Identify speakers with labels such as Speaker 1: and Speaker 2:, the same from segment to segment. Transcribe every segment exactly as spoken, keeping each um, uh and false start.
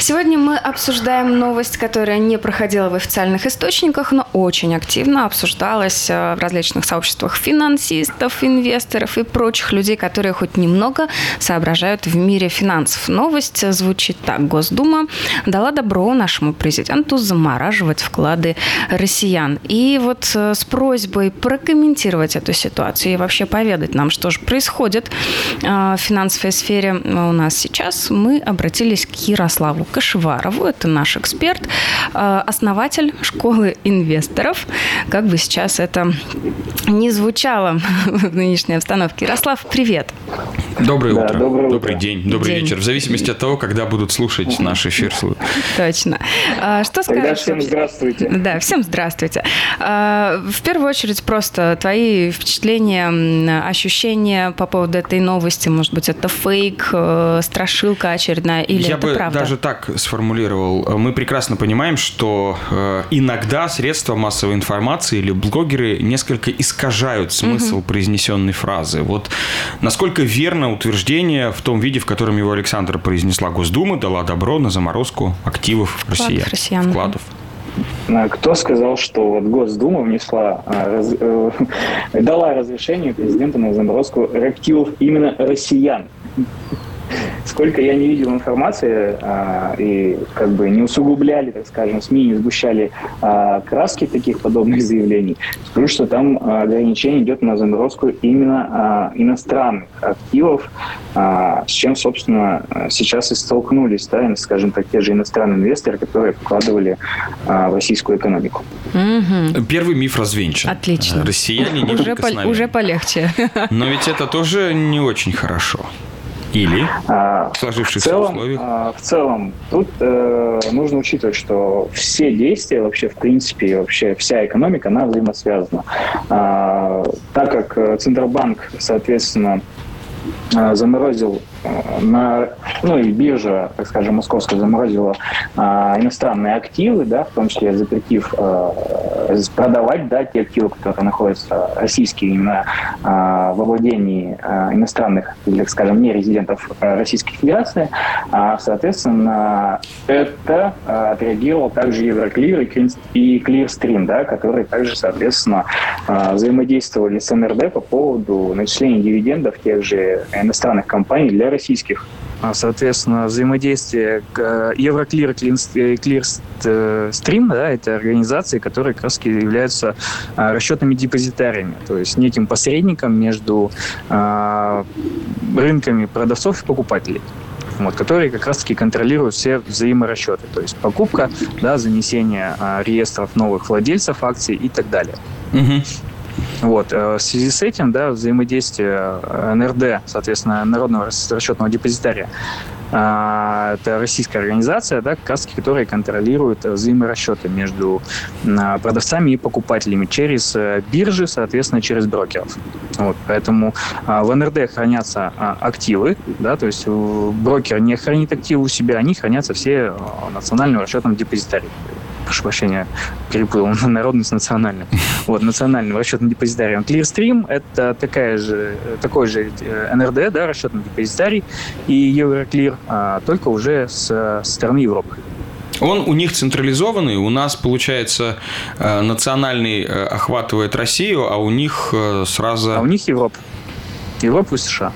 Speaker 1: Сегодня мы обсуждаем новость, которая не проходила в официальных источниках, но очень активно обсуждалась в различных сообществах финансистов, инвесторов и прочих людей, которые хоть немного соображают в мире финансов. Новость звучит так. Госдума дала добро нашему президенту замораживать вклады россиян. И вот с просьбой прокомментировать эту ситуацию и вообще поведать нам, что же происходит в финансовой сфере у нас сейчас, мы обратились к Ярославу Кашеварову. Это наш эксперт, основатель школы инвесторов. Как бы сейчас это ни звучало в нынешней обстановке. Ярослав, привет.
Speaker 2: Доброе
Speaker 3: да,
Speaker 2: утро,
Speaker 3: доброе
Speaker 2: добрый
Speaker 3: утро.
Speaker 2: день, добрый
Speaker 1: день.
Speaker 2: вечер. В зависимости от того, когда будут слушать наш эфир.
Speaker 1: Точно. Что
Speaker 3: Тогда
Speaker 1: скажешь?
Speaker 3: всем здравствуйте.
Speaker 1: Да, всем здравствуйте. В первую очередь просто твои впечатления, ощущения по поводу этой новости. Может быть, это фейк, страшилка очередная или
Speaker 2: Я
Speaker 1: это
Speaker 2: бы
Speaker 1: правда?
Speaker 2: даже так сформулировал. Мы прекрасно понимаем, что иногда средства массовой информации или блогеры несколько искажают смысл угу. произнесенной фразы. Вот насколько верно утверждение в том виде, в котором его Александра произнесла: Госдума дала добро на заморозку активов россиян,
Speaker 1: россиян.
Speaker 2: вкладов.
Speaker 3: Кто сказал, что вот Госдума внесла, раз, э, дала разрешение президенту на заморозку активов именно россиян? Сколько я не видел информации а, и как бы не усугубляли, так скажем, СМИ не сгущали а, краски таких подобных заявлений, скажу, что там а, ограничение идет на заморозку именно а, иностранных активов, а, с чем, собственно, сейчас и столкнулись, да, скажем так, те же иностранные инвесторы, которые вкладывали а, в российскую экономику.
Speaker 1: Угу.
Speaker 2: Первый миф развенчан.
Speaker 1: Отлично.
Speaker 2: Россияне не
Speaker 1: уже, по- уже полегче.
Speaker 2: Но ведь это тоже не очень хорошо. Или в сложившихся
Speaker 3: в целом,
Speaker 2: условиях?
Speaker 3: В целом, тут э, нужно учитывать, что все действия, вообще, в принципе, вообще вся экономика, она взаимосвязана. А, так как Центробанк, соответственно, заморозил на, ну и биржа, так скажем, московская заморозила а, иностранные активы, да, в том числе запретив а, продавать, да, те активы, которые находятся российские именно а, во владении а, иностранных, или, так скажем, не резидентов а, Российской Федерации. А, соответственно, на это а, отреагировал также Евроклир и Clearstream, да, которые также, соответственно, а, взаимодействовали с эн эр дэ по поводу начисления дивидендов тех же иностранных компаний для российских. Соответственно, взаимодействие Евроклир и Clearstream, да, это организации, которые как раз являются расчетными депозитариями, то есть неким посредником между рынками продавцов и покупателей. Вот, которые как раз-таки контролируют все взаиморасчеты, то есть покупка, да, занесение а, реестров новых владельцев акций и так далее. Угу. Вот, в связи с этим, да, взаимодействие эн эр дэ, соответственно, Народного расчетного депозитария, это российская организация, да, как раз, которая контролирует взаиморасчеты между продавцами и покупателями через биржи, соответственно, через брокеров. Вот, поэтому в эн эр дэ хранятся активы, да, то есть брокер не хранит активы у себя, они хранятся все в Национальном расчетном депозитарии. Прошу прощения, перепутал народный с национальным. Вот, национальным расчетным депозитарием. Clearstream – это такая же, такой же эн эр дэ, да, расчетный депозитарий, и Евроклир, а, только уже с, со стороны Европы.
Speaker 2: Он у них централизованный, у нас, получается, национальный охватывает Россию, а у них сразу…
Speaker 3: А у них Европа. Европа и США.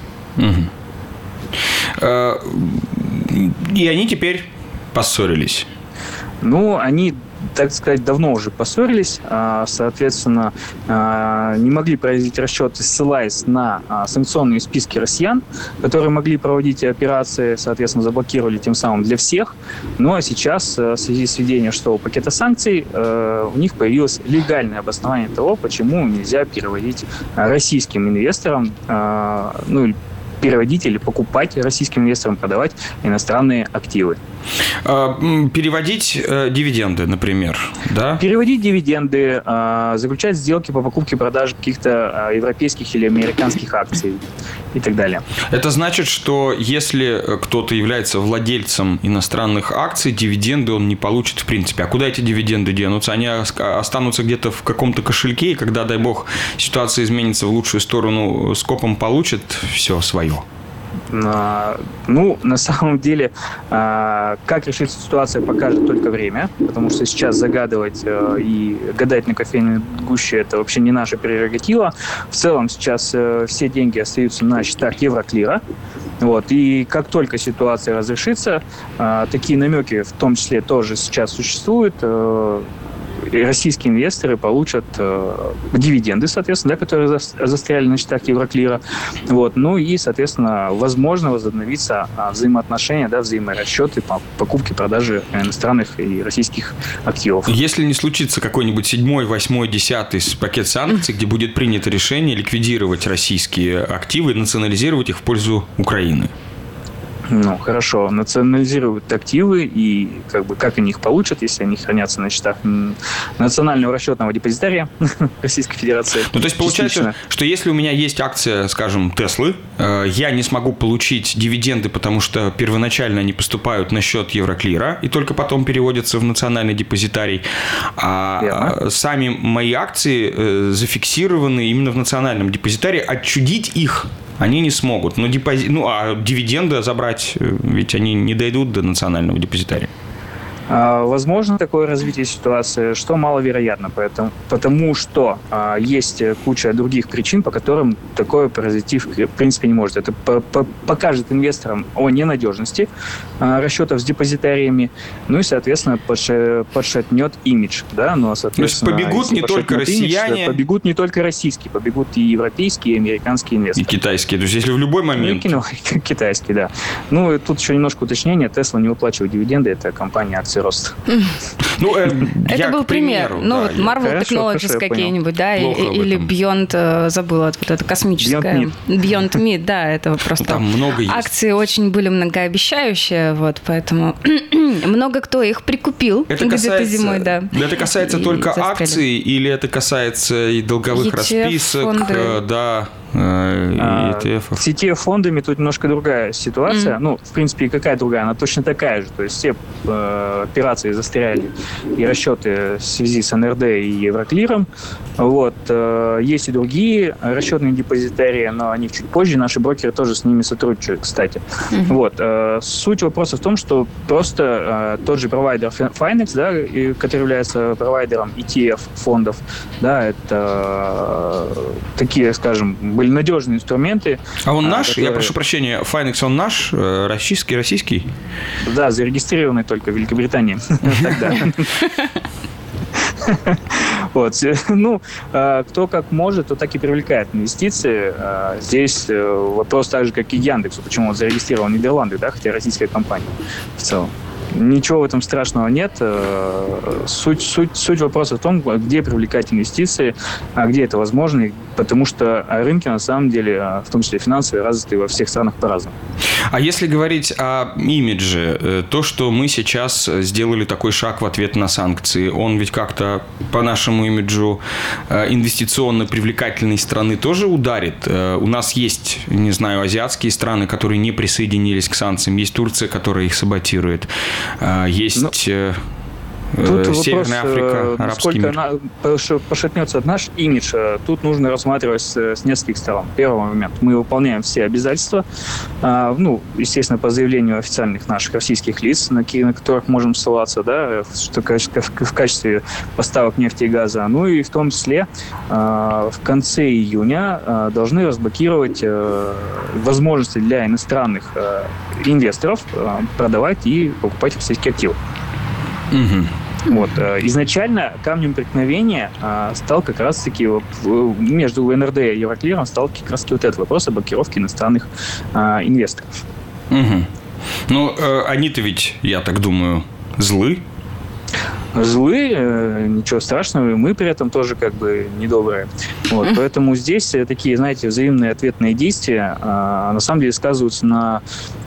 Speaker 2: Угу. И они теперь поссорились.
Speaker 3: Ну, они, так сказать, давно уже поссорились, соответственно, не могли производить расчеты, ссылаясь на санкционные списки россиян, которые могли проводить операции, соответственно, заблокировали тем самым для всех. Ну, а сейчас, в связи с введением шестого пакета санкций, у них появилось легальное обоснование того, почему нельзя переводить российским инвесторам, ну, или переводить или покупать российским инвесторам, продавать иностранные активы.
Speaker 2: Переводить э, дивиденды, например, да?
Speaker 3: Переводить дивиденды, э, заключать сделки по покупке и продаже каких-то э, европейских или американских акций и так далее.
Speaker 2: Это значит, что если кто-то является владельцем иностранных акций, дивиденды он не получит в принципе. А куда эти дивиденды денутся? Они останутся где-то в каком-то кошельке, и когда, дай бог, ситуация изменится в лучшую сторону, скопом получит все свое.
Speaker 3: Ну, на самом деле, как решится ситуация, покажет только время, потому что сейчас загадывать и гадать на кофейной гуще – это вообще не наша прерогатива. В целом сейчас все деньги остаются на счетах Евроклира. Вот. И как только ситуация разрешится, такие намеки в том числе тоже сейчас существуют, и российские инвесторы получат э, дивиденды, соответственно, да, которые за, застряли на счетах Евроклира. Вот. Ну и, соответственно, возможно возобновиться а, взаимоотношения, да, взаиморасчеты по покупке, продаже иностранных и российских активов.
Speaker 2: Если не случится какой-нибудь седьмой, восьмой, десятый пакет санкций, где будет принято решение ликвидировать российские активы и национализировать их в пользу Украины.
Speaker 3: Ну, хорошо, национализируют активы, и как бы как они их получат, если они хранятся на счетах национального расчетного депозитария Российской Федерации.
Speaker 2: Ну, то есть получается, частично, что если у меня есть акция, скажем, Теслы, я не смогу получить дивиденды, потому что первоначально они поступают на счет Евроклира и только потом переводятся в национальный депозитарий, а Верно. Сами мои акции зафиксированы именно в национальном депозитарии, отчудить их они не смогут. Но депози... ну, а дивиденды забрать, ведь они не дойдут до национального депозитария.
Speaker 3: Возможно такое развитие ситуации, что маловероятно, поэтому, потому что а, есть куча других причин, по которым такое произойти в принципе не может. Это по- по- покажет инвесторам о ненадежности а, расчетов с депозитариями, ну и, соответственно, подш- подшатнет имидж. Да? Но, соответственно,
Speaker 2: то есть побегут не только россияне...
Speaker 3: Имидж, побегут не только российские, побегут и европейские, и американские инвесторы.
Speaker 2: И китайские. То есть если в любой момент...
Speaker 3: Ну, и китайские, да. Ну, и тут еще немножко уточнения. Tesla не выплачивает дивиденды, это компания акций рост.
Speaker 2: Ну, э,
Speaker 1: это был пример. Ну, да, вот Marvel я... Technologies хорошо, какие-нибудь, да, и, или Beyond, забыла, вот это космическое.
Speaker 3: Beyond Meat.
Speaker 1: Beyond Meat, да, это просто...
Speaker 2: Там много есть.
Speaker 1: Акции очень были многообещающие, вот, поэтому много кто их прикупил
Speaker 2: это
Speaker 1: где-то
Speaker 2: касается,
Speaker 1: зимой, да.
Speaker 2: Это касается и только акций или это касается и долговых и ти эф расписок, фонды. Да, и и ти эф.
Speaker 3: С и ти эф-фондами тут немножко другая ситуация. Mm. Ну, в принципе, и какая другая? Она точно такая же. То есть все э, операции застряли и расчеты в связи с эн эр дэ и Евроклиром. Вот. Э, есть и другие расчетные депозитарии, но они чуть позже. Наши брокеры тоже с ними сотрудничают, кстати. Mm-hmm. Вот. Э, суть вопроса в том, что просто э, тот же провайдер Finex, да, и, который является провайдером и ти эф-фондов, да, это э, такие, скажем, были надежные инструменты.
Speaker 2: А он наш? Которые... Я прошу прощения, Finex, он наш? Российский, российский?
Speaker 3: Да, зарегистрированный только в Великобритании. Вот. Ну, кто как может, то так и привлекает инвестиции. Здесь вопрос так же, как и Яндекс. Почему он зарегистрирован в Нидерландах, да, хотя российская компания в целом. Ничего в этом страшного нет. Суть, суть, суть вопроса в том, где привлекать инвестиции, а где это возможно, потому что рынки, на самом деле, в том числе финансовые, развиты во всех странах по-разному.
Speaker 2: А если говорить о имидже, то, что мы сейчас сделали такой шаг в ответ на санкции, он ведь как-то по нашему имиджу инвестиционно привлекательной страны тоже ударит? У нас есть, не знаю, азиатские страны, которые не присоединились к санкциям, есть Турция, которая их саботирует. Есть ну,
Speaker 3: тут
Speaker 2: Северная
Speaker 3: вопрос,
Speaker 2: Африка, арабский мир.
Speaker 3: Она пошатнется наш имидж, тут нужно рассматривать с, с нескольких сторон. Первый момент. Мы выполняем все обязательства, ну, естественно, по заявлению официальных наших российских лиц, на, на которых можем ссылаться, да, что, в качестве поставок нефти и газа. Ну и в том числе в конце июня должны разблокировать возможности для иностранных инвесторов продавать и покупать российские активы. Угу. Вот. Изначально камнем преткновения стал как раз-таки между эн эр дэ и Евроклиром стал как раз-таки вот этот вопрос о блокировке иностранных инвесторов.
Speaker 2: Угу. Ну, они-то ведь, я так думаю, злы.
Speaker 3: Злы, ничего страшного, и мы при этом тоже как бы недобрые. Вот, поэтому здесь такие, знаете, взаимные ответные действия а, на самом деле сказываются на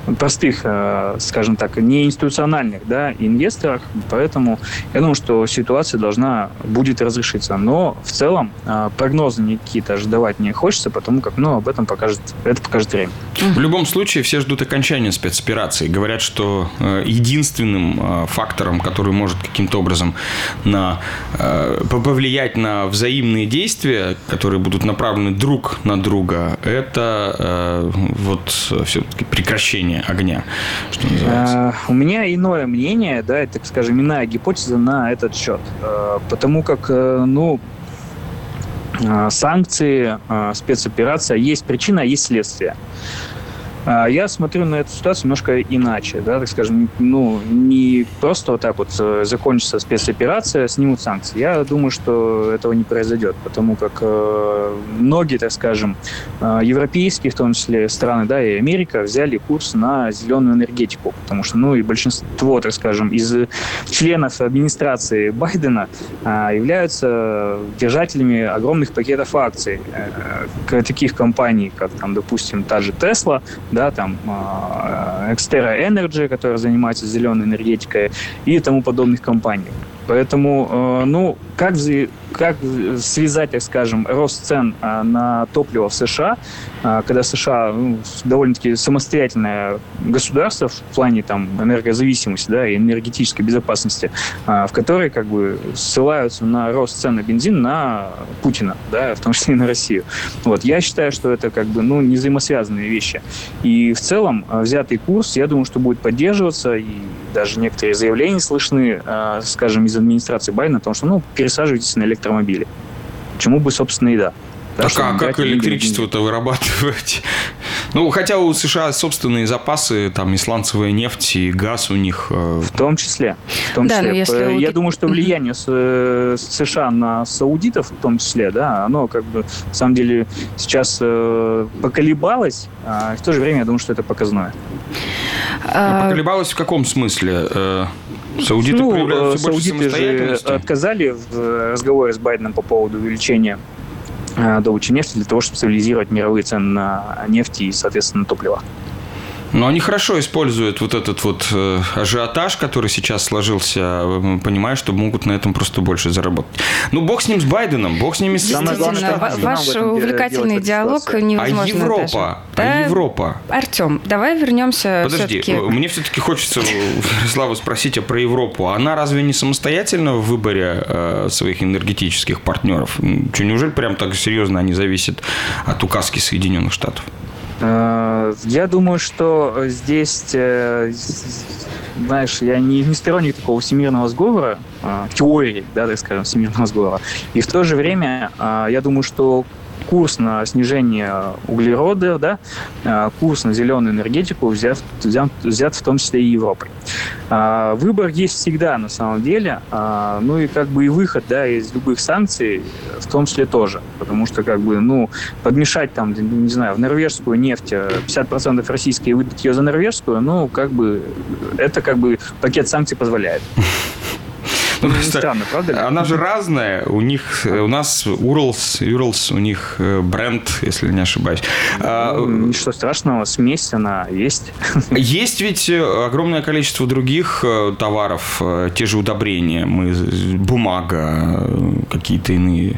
Speaker 3: простых, скажем так, неинституциональных, да, инвесторах. Поэтому я думаю, что ситуация должна будет разрешиться. Но в целом прогнозы какие-то ожидавать не хочется, потому как, ну, об этом покажет, это покажет время.
Speaker 2: В любом случае, все ждут окончания спецоперации. Говорят, что единственным фактором, который может каким-то образом на, повлиять на взаимные действия, которые будут направлены друг на друга, это вот все-таки прекращение огня, что называется.
Speaker 3: У меня иное мнение, да, так скажем, иная гипотеза на этот счет. Потому как, ну, санкции, спецоперация, есть причина, а есть следствие. Я смотрю на эту ситуацию немножко иначе, да, так скажем, ну, не просто вот так вот закончится спецоперация, снимут санкции. Я думаю, что этого не произойдет, потому как э, многие, так скажем, э, европейские, в том числе страны, да, и Америка, взяли курс на зеленую энергетику, потому что, ну, и большинство, так скажем, из членов администрации Байдена э, являются держателями огромных пакетов акций э, таких компаний, как, там, допустим, та же Tesla, да, там Xterra Energy, которая занимается зеленой энергетикой, и тому подобных компаний. Поэтому, ну, как, как связать, так скажем, рост цен на топливо в США, когда США, ну, довольно-таки самостоятельное государство в плане там энергозависимости, да, и энергетической безопасности, в которой как бы ссылаются на рост цен на бензин на Путина, да, в том числе и на Россию. Вот. Я считаю, что это как бы, ну, не взаимосвязанные вещи. И в целом взятый курс, я думаю, что будет поддерживаться, и даже некоторые заявления слышны, скажем, из администрации Байдена о том, что, ну, пересаживайтесь на электромобили. Почему бы, собственно, и да.
Speaker 2: Так, а как электричество-то вырабатывать? Ну, хотя у США собственные запасы, там, и сланцевая нефть, и газ у них.
Speaker 3: В том числе. В том
Speaker 1: да,
Speaker 3: числе.
Speaker 1: Если
Speaker 3: Я у... думаю, что влияние с, США на саудитов, в том числе, да, оно, как бы, на самом деле, сейчас э, поколебалось, а в то же время, я думаю, что это показное.
Speaker 2: А поколебалось в каком смысле? Саудиты
Speaker 3: ну,
Speaker 2: проявляют все больше
Speaker 3: саудиты
Speaker 2: самостоятельности?
Speaker 3: Же отказали в разговоре с Байденом по поводу увеличения добычи нефти для того, чтобы стабилизировать мировые цены на нефть и, соответственно, топливо.
Speaker 2: Но они хорошо используют вот этот вот э, ажиотаж, который сейчас сложился, понимая, что могут на этом просто больше заработать. Ну, бог с ним, с Байденом, бог с ними, с
Speaker 1: Действительно, ваш увлекательный диалог невозможно.
Speaker 2: А Европа?
Speaker 1: Да?
Speaker 2: А Европа?
Speaker 1: Артем, давай вернемся
Speaker 2: Подожди,
Speaker 1: все-таки...
Speaker 2: мне все-таки хочется Ярославу спросить, а про Европу. Она разве не самостоятельна в выборе э, своих энергетических партнеров? Что, неужели прям так серьезно они зависят от указки Соединенных Штатов?
Speaker 3: Я думаю, что здесь, знаешь, я не, не сторонник такого всемирного сговора, теории, да, так скажем, всемирного сговора. И в то же время я думаю, что курс на снижение углерода, да, курс на зеленую энергетику взят, взят, взят в том числе и Европой. Выбор есть всегда на самом деле, ну и как бы и выход, да, из любых санкций в том числе тоже, потому что как бы, ну, подмешать там, не знаю, в норвежскую нефть пятьдесят процентов российской и выдать ее за норвежскую, ну, как бы, это как бы пакет санкций позволяет.
Speaker 2: Ну, странно, правда? Она же разная. У них, у нас Уралс, Уралс, у них бренд, если не ошибаюсь.
Speaker 3: Ничего страшного, смесь она есть.
Speaker 2: Есть ведь огромное количество других товаров, те же удобрения, мы, бумага, какие-то иные.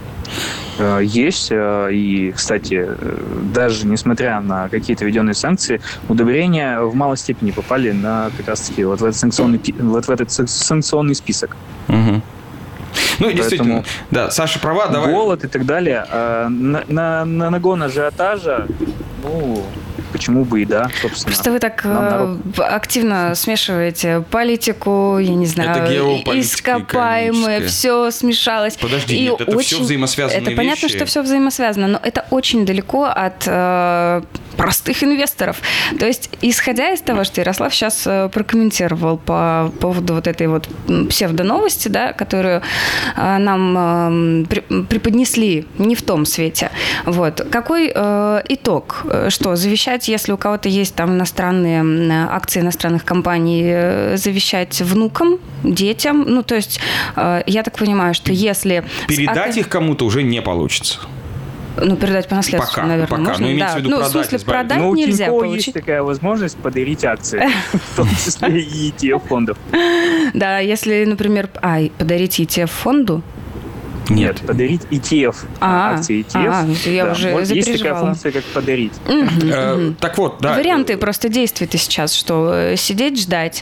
Speaker 3: Есть. И, кстати, даже несмотря на какие-то введенные санкции, удобрения в малой степени попали на как раз-таки вот в этот санкционный, вот в этот санкционный список.
Speaker 2: Угу. Ну, поэтому действительно, да, Саша права, давай.
Speaker 3: Голод и так далее. На, на, на нагон ажиотажа, ну... Почему бы и да, собственно.
Speaker 1: Просто вы так активно смешиваете политику, я не знаю, ископаемое, все смешалось.
Speaker 2: Подожди, и нет, это очень, все взаимосвязанные
Speaker 1: это
Speaker 2: вещи.
Speaker 1: Понятно, что все взаимосвязано, но это очень далеко от э, простых инвесторов. То есть, исходя из того, что Ярослав сейчас прокомментировал по поводу вот этой вот псевдоновости, да, которую э, нам э, при, преподнесли не в том свете. Вот. Какой э, итог? Что, завещать, если у кого-то есть там иностранные акции иностранных компаний, завещать внукам, детям? Ну, то есть, я так понимаю, что если...
Speaker 2: Передать их кому-то уже не получится.
Speaker 1: Ну, передать по наследству,
Speaker 2: пока,
Speaker 1: наверное,
Speaker 2: пока.
Speaker 1: можно.
Speaker 2: Ну, имеется
Speaker 1: да.
Speaker 2: в виду
Speaker 1: ну,
Speaker 2: продать,
Speaker 1: в смысле,
Speaker 2: избавить.
Speaker 1: продать
Speaker 3: Ну, у
Speaker 1: нельзя
Speaker 3: Тинькова
Speaker 1: получить.
Speaker 3: есть такая возможность подарить акции, в том числе и и ти эф-фондов.
Speaker 1: Да, если, например, а, подарить и ти эф-фонду.
Speaker 2: Нет.
Speaker 3: Подарить и ти эф,
Speaker 1: А,
Speaker 3: акции и ти эф.
Speaker 1: а, я
Speaker 3: Да,
Speaker 1: уже
Speaker 3: вот есть такая
Speaker 1: запереживала.
Speaker 3: функция, как подарить.
Speaker 2: Э, Так вот, да.
Speaker 1: Варианты просто действий-то сейчас, что э, сидеть, ждать,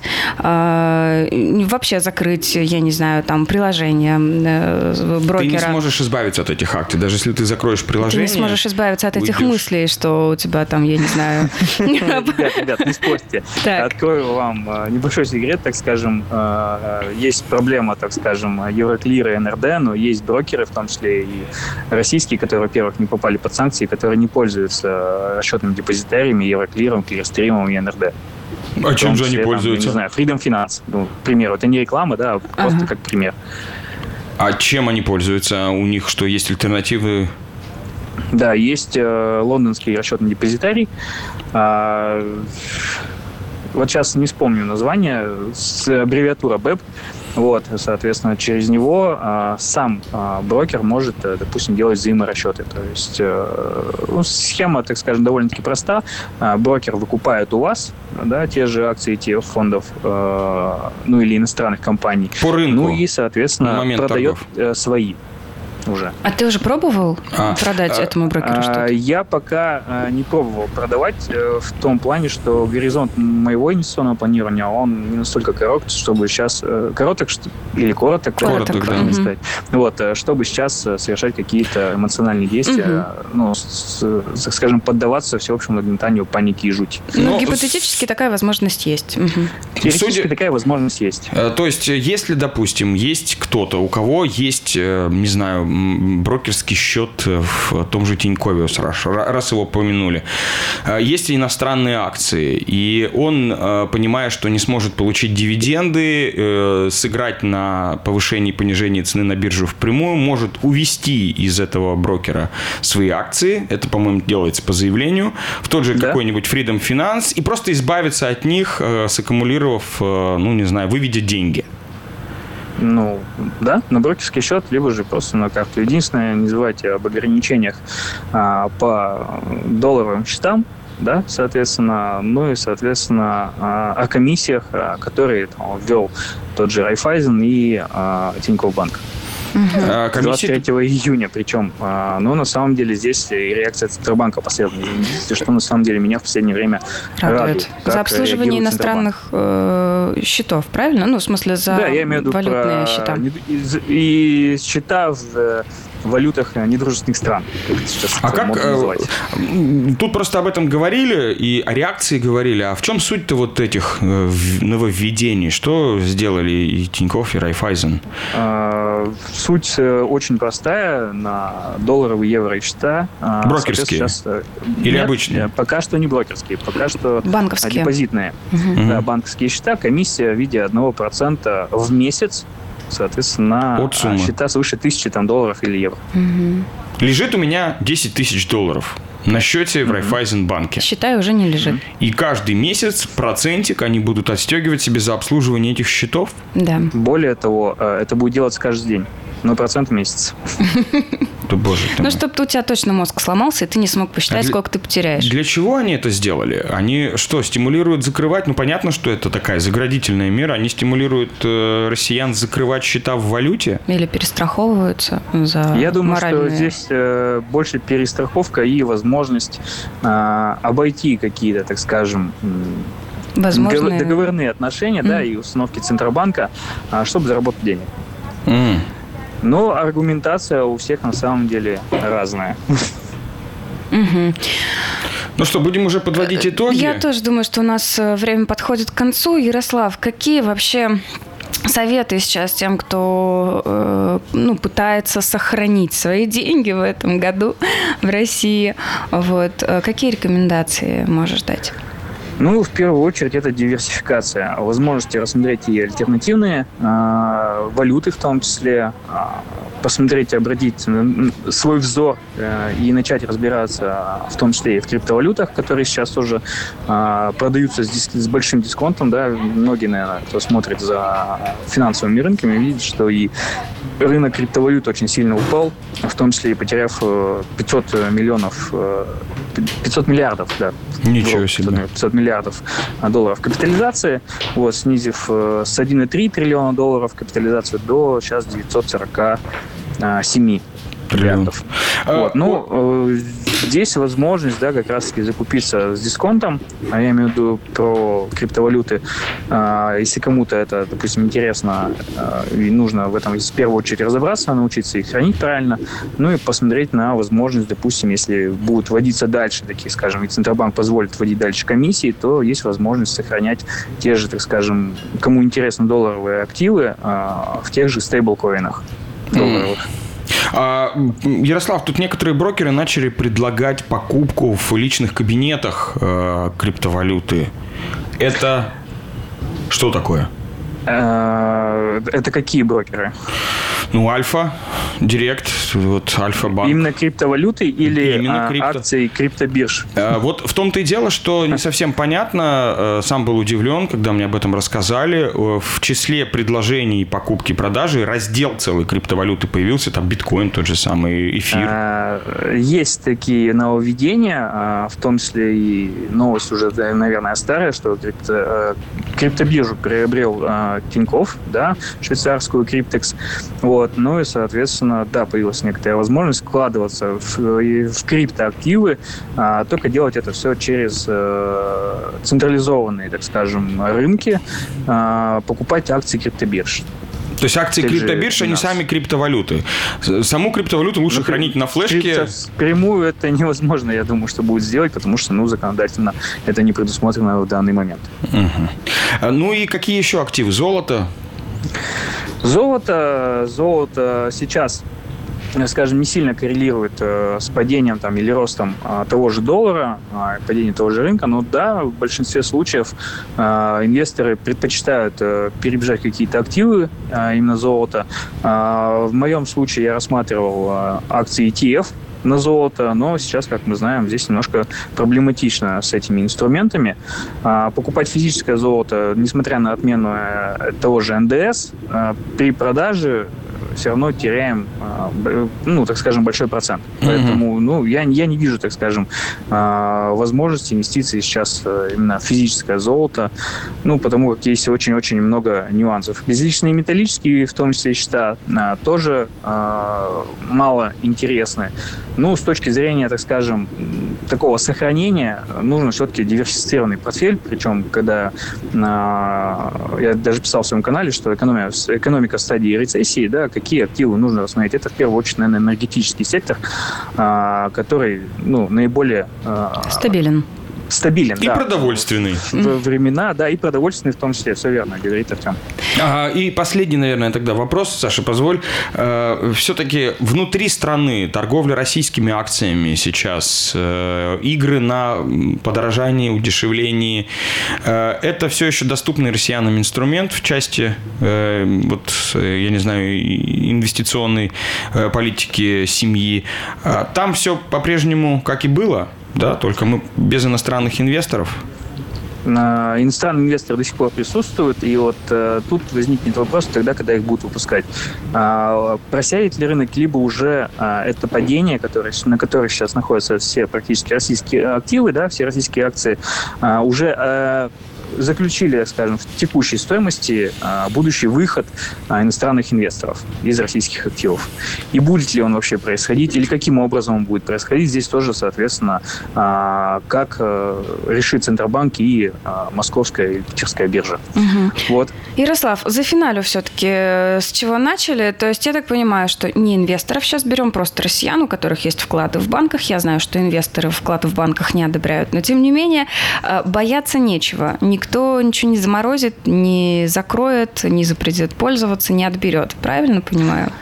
Speaker 1: э, вообще закрыть, я не знаю, там, приложение э, брокера.
Speaker 2: Ты не сможешь избавиться от этих акций. Даже если ты закроешь
Speaker 1: Ты
Speaker 2: приложение...
Speaker 1: не сможешь избавиться от этих
Speaker 2: уйдешь.
Speaker 1: мыслей, что у тебя там, я не знаю...
Speaker 3: Ребят, ребят, не спорьте.
Speaker 1: Так.
Speaker 3: Открою вам э, небольшой секрет, так скажем. Э, э, Есть проблема, так скажем, Евроклир и эн эр дэ, но есть брокеры, в том числе и российские, которые, во-первых, не попали под санкции, которые не пользуются расчетными депозитариями, Евроклиром, Клирстримом и эн эр дэ.
Speaker 2: А чем
Speaker 3: В том
Speaker 2: же они
Speaker 3: числе, там,
Speaker 2: пользуются?
Speaker 3: Я не знаю, Freedom Finance, ну, к примеру. Это не реклама, да, а просто
Speaker 1: Ага.
Speaker 3: как пример.
Speaker 2: А чем они пользуются? У них что, есть альтернативы?
Speaker 3: Да, есть э, лондонский расчетный депозитарий. А, вот сейчас не вспомню название, с аббревиатура бэ и пи. Вот, соответственно, через него а, сам а, брокер может, допустим, делать взаиморасчеты. То есть э, ну, схема, так скажем, довольно-таки проста. А, брокер выкупает у вас, да, те же акции и ти эф-фондов, э, ну или иностранных компаний.
Speaker 2: По рынку.
Speaker 3: Ну и,
Speaker 2: На
Speaker 3: соответственно,
Speaker 2: момент
Speaker 3: продает
Speaker 2: торгов.
Speaker 3: э, свои уже.
Speaker 1: А ты уже пробовал
Speaker 2: А,
Speaker 1: продать
Speaker 2: а,
Speaker 1: этому брокеру
Speaker 3: А,
Speaker 1: что-то?
Speaker 3: Я пока а, не пробовал продавать э, в том плане, что горизонт моего инвестиционного планирования, он не настолько короток, чтобы сейчас... э, Короток что- или короток,
Speaker 1: Короток,
Speaker 3: как
Speaker 2: да.
Speaker 3: правильно
Speaker 1: Мгм.
Speaker 3: сказать. Вот, э, чтобы сейчас э, совершать какие-то эмоциональные действия,
Speaker 1: Мгм.
Speaker 3: э, ну, с- с- так скажем, поддаваться всеобщему нагнетанию паники и жути.
Speaker 1: Ну,
Speaker 2: Но
Speaker 1: гипотетически такая возможность есть. Мгм.
Speaker 3: Теоретически
Speaker 2: Судя-
Speaker 3: такая возможность есть.
Speaker 2: Э, То есть, если, допустим, есть кто-то, у кого есть, э, не знаю, м, брокерский счет в том же Тинькове, раз раз его помянули, э, есть иностранные акции, и он, э, понимая, что не сможет получить дивиденды, э, сыграть на повышении и понижении цены на биржу впрямую, может увести из этого брокера свои акции, это, по-моему, делается по заявлению, в тот же
Speaker 3: Да.
Speaker 2: какой-нибудь Freedom Finance, и просто избавиться от них, э, саккумулировав, э, ну, не знаю, выведя деньги.
Speaker 3: Ну, да, на брокерский счет, либо же просто на карту. Единственное, не забывайте об ограничениях а, по долларовым счетам, да, соответственно, ну и, соответственно, а, о комиссиях, а, которые там ввел тот же Райфайзен и а, Тинькофф Банк.
Speaker 2: Э, комиссия-
Speaker 3: двадцать третьего июня причем. А, но на самом деле здесь и реакция Центробанка последовательная. Что на самом деле меня в последнее время радует.
Speaker 1: Радует.
Speaker 3: как
Speaker 1: За обслуживание
Speaker 3: реагирует Центробанк.
Speaker 1: иностранных э, счетов, правильно? Ну, в смысле, за
Speaker 3: Да, я имею в виду
Speaker 1: валютные
Speaker 3: про
Speaker 1: счета.
Speaker 3: И, и счета в э, валютах э, недружественных стран, как это сейчас
Speaker 2: А
Speaker 3: э,
Speaker 2: как,
Speaker 3: модно
Speaker 2: э,
Speaker 3: называть.
Speaker 2: м, тут просто об этом говорили, и о реакции говорили, а в чем суть-то вот этих э, в- нововведений? Что сделали и Тинькофф, и Райфайзен?
Speaker 3: А, Суть э, очень простая. На долларовые, евро и счета. а,
Speaker 2: Брокерские?
Speaker 3: соответственно, сейчас, э,
Speaker 2: Или
Speaker 3: нет,
Speaker 2: обычные?
Speaker 3: э, Пока что не брокерские, пока что а,
Speaker 1: Банковские.
Speaker 3: депозитные.
Speaker 1: Мгм.
Speaker 3: Да, банковские счета, комиссия в виде одного процента в месяц, соответственно, на
Speaker 2: От суммы.
Speaker 3: а, счета свыше тысячи там, долларов или евро.
Speaker 1: Мгм.
Speaker 2: Лежит у меня десять тысяч долларов на счете в Райфайзенбанке.
Speaker 1: Считай, уже не лежит.
Speaker 2: И каждый месяц процентик они будут отстегивать себе за обслуживание этих счетов.
Speaker 1: Да.
Speaker 3: Более того, э, это будет делаться каждый день. Но процент в месяц.
Speaker 2: Да боже ты
Speaker 1: Ну,
Speaker 2: мой.
Speaker 1: чтобы у тебя точно мозг сломался, и ты не смог посчитать,
Speaker 2: А для-
Speaker 1: сколько ты потеряешь.
Speaker 2: Для чего они это сделали? Они что, стимулируют закрывать? Ну, понятно, что это такая заградительная мера. Они стимулируют э, россиян закрывать счета в валюте?
Speaker 1: Или перестраховываются за
Speaker 3: Я думаю,
Speaker 1: моральные...
Speaker 3: что здесь э, больше перестраховка и возможность э, обойти какие-то, так скажем, м,
Speaker 1: возможные...
Speaker 3: договор- договорные отношения, да,
Speaker 1: Мгм.
Speaker 3: и установки Центробанка, а, чтобы заработать денег.
Speaker 2: М.
Speaker 3: Но аргументация у всех на самом деле разная.
Speaker 1: Мгм.
Speaker 2: Ну что, будем уже подводить итоги?
Speaker 1: Я тоже думаю, что у нас э, время подходит к концу. Ярослав, какие вообще советы сейчас тем, кто э, ну, пытается сохранить свои деньги в этом году в России? Вот. Э, Какие рекомендации можешь дать?
Speaker 3: Ну, в первую очередь, это диверсификация. Возможности рассмотреть и альтернативные э, валюты в том числе, посмотреть, обратить свой взор и начать разбираться в том числе и в криптовалютах, которые сейчас тоже продаются с, дис- с большим дисконтом. Да? Многие, наверное, кто смотрит за финансовыми рынками, видят, что и рынок криптовалют очень сильно упал, в том числе и потеряв пятьсот миллионов, пятьсот миллиардов, да.
Speaker 2: Ничего себе.
Speaker 3: пятьсот миллиардов долларов капитализации, вот, снизив с один целых три триллиона долларов капитализацию до сейчас девятьсот сорок семь миллиардов. Вот. Ну, э, здесь возможность, да, как раз-таки закупиться с дисконтом, а я имею в виду про криптовалюты. Э, если кому-то это, допустим, интересно э, и нужно в этом в первую очередь разобраться, научиться их хранить правильно, ну и посмотреть на возможность, допустим, если будут вводиться дальше такие, скажем, и Центробанк позволит вводить дальше комиссии, то есть возможность сохранять те же, так скажем, кому интересно, долларовые активы э, в тех же стейблкоинах долларовых.
Speaker 2: А, Ярослав, тут некоторые брокеры начали предлагать покупку в личных кабинетах э, криптовалюты. Это что такое?
Speaker 3: Это какие брокеры?
Speaker 2: Ну, Альфа, Директ, вот Альфа-банк.
Speaker 3: Именно криптовалюты или
Speaker 2: Именно крипто...
Speaker 3: акции криптобирж?
Speaker 2: Вот в том-то и дело, что не совсем понятно. Сам был удивлен, когда мне об этом рассказали. В числе предложений покупки и продажи раздел целой криптовалюты появился. Там биткоин, тот же самый, эфир.
Speaker 3: Есть такие нововведения, в том числе и новость уже, наверное, старая, что крипто... криптобиржу приобрел Тинькофф, да, швейцарскую Криптекс. Вот. Ну и, соответственно, да, появилась некоторая возможность вкладываться в, в криптоактивы, а, только делать это все через а, централизованные, так скажем, рынки, а, покупать акции криптобирж.
Speaker 2: То есть акции криптобирж, они сами криптовалюты. Саму криптовалюту лучше ну, хранить на флешке.
Speaker 3: Прямую это невозможно, я думаю, что будет сделать, потому что, ну, законодательно это не предусмотрено в данный момент.
Speaker 2: Угу. Ну и какие еще активы? Золото?
Speaker 3: Золото, золото сейчас, скажем, не сильно коррелирует э, с падением там, или ростом э, того же доллара, э, падением того же рынка, но да, в большинстве случаев э, инвесторы предпочитают э, перебежать какие-то активы, э, именно золото. Э, в моем случае я рассматривал э, акции и ти эф на золото, но сейчас, как мы знаем, здесь немножко проблематично с этими инструментами. А, покупать физическое золото, несмотря на отмену э, того же эн дэ эс, э, при продаже все равно теряем, ну, так скажем, большой процент. Mm-hmm. Поэтому, ну, я, я не вижу, так скажем, возможности инвестиций сейчас именно в физическое золото, ну, потому как есть очень-очень много нюансов. Безличные металлические, в том числе счета, тоже мало интересны. Ну, с точки зрения, так скажем, такого сохранения, нужно все-таки диверсифицированный портфель, причем, когда я даже писал в своем канале, что экономика, экономика в стадии рецессии, да, какие активы нужно рассмотреть. Это, в первую очередь, наверное, энергетический сектор, который, ну, наиболее...
Speaker 1: Стабилен.
Speaker 3: Стабилен,
Speaker 2: и
Speaker 3: да.
Speaker 2: продовольственный.
Speaker 3: В времена, да, и продовольственный в том числе. Все верно, говорит Артем.
Speaker 2: Ага, и последний, наверное, тогда вопрос, Саша, позволь. Э, все-таки внутри страны торговля российскими акциями сейчас, э, игры на подорожание, удешевление, э, это все еще доступный россиянам инструмент в части, э, вот, я не знаю, инвестиционной э, политики семьи. Э, там все по-прежнему как и было? Да, только мы без иностранных инвесторов.
Speaker 3: Иностранные инвесторы до сих пор присутствуют, и вот э, тут возникнет вопрос тогда, когда их будут выпускать. А, просядет ли рынок, либо уже а, это падение, которое, на которых сейчас находятся все практически российские активы, да, все российские акции, а, уже... А, заключили, скажем, в текущей стоимости а, будущий выход а, иностранных инвесторов из российских активов. И будет ли он вообще происходить, или каким образом он будет происходить, здесь тоже, соответственно, а, как а, решит Центробанк и а, Московская и Питерская биржа.
Speaker 1: Угу.
Speaker 3: Вот.
Speaker 1: Ярослав, за финалю все-таки с чего начали? То есть я так понимаю, что не инвесторов сейчас берем, просто россиян, у которых есть вклады в банках. Я знаю, что инвесторы вклады в банках не одобряют, но тем не менее бояться нечего. Никто ничего не заморозит, не закроет, не запретит пользоваться, не отберет. Правильно понимаю?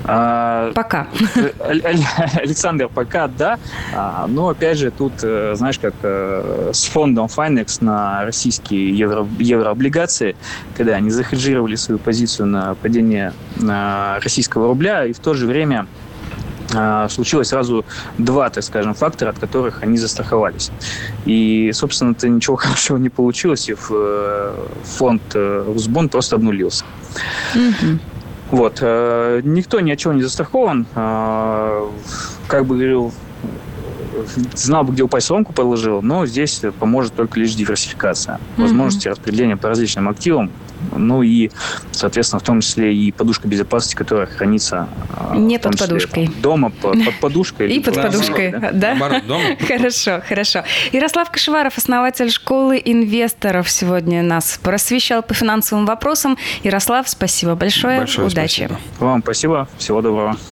Speaker 3: А,
Speaker 1: Пока.
Speaker 3: Александр, пока да. А, но опять же, тут, знаешь, как с фондом Finex на российские евро, еврооблигации, когда они захеджировали свою позицию на падение на российского рубля, и в то же время случилось сразу два, так скажем, фактора, от которых они застраховались. И, собственно-то, ничего хорошего не получилось, и фонд Росбонд просто обнулился. Mm-hmm. Вот. Никто ни от чего не застрахован. Как бы говорил, знал бы, где упасть, соломку положил, но здесь поможет только лишь диверсификация. Mm-hmm. Возможности распределения по различным активам, ну и, соответственно, в том числе и подушка безопасности, которая хранится
Speaker 1: не под подушкой.
Speaker 3: Там, дома, под, под подушкой.
Speaker 1: И под подушкой, да? да?
Speaker 2: Наоборот, дома.
Speaker 1: Хорошо, хорошо. Ярослав Кашеваров, основатель школы инвесторов, сегодня нас просвещал по финансовым вопросам. Ярослав, спасибо большое.
Speaker 2: Большое
Speaker 1: удачи.
Speaker 2: Спасибо.
Speaker 3: Вам спасибо. Всего доброго.